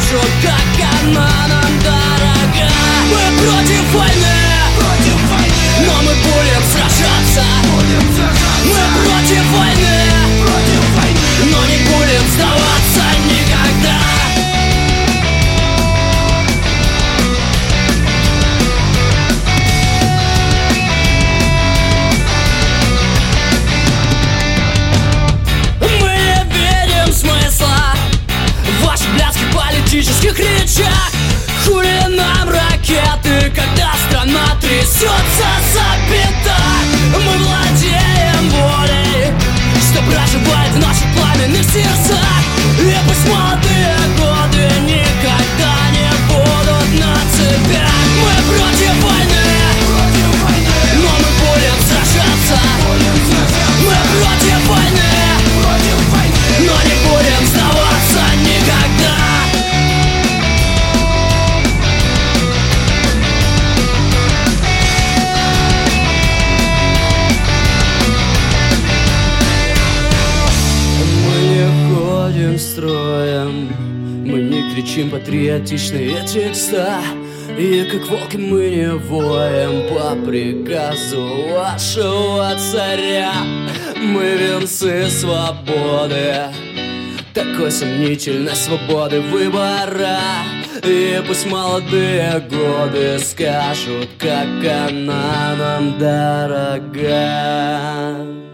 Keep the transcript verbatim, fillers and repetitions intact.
скажут, как она нам дорога. Мы против войны, против войны, но мы будем сражаться. будем сражаться. Мы против войны, против войны, но не будем сдаваться никогда. Мы не видим смысла в ваших блядских политических речах. Хули нам ракеты, когда страна трясется за пятак. Мы владеем волей, что проживает в наших пламенных сердцах. И пусть молодые годы никогда не будут на цепях. Мы против войны, против войны, но мы будем сражаться. будем сражаться. Мы против войны, против войны, но не будем сдаваться никогда. Строем. Мы не кричим патриотичные текста, и как волки мы не воем по приказу вашего царя. Мы венцы свободы, такой сомнительной свободы выбора. И пусть молодые годы скажут, как она нам дорога.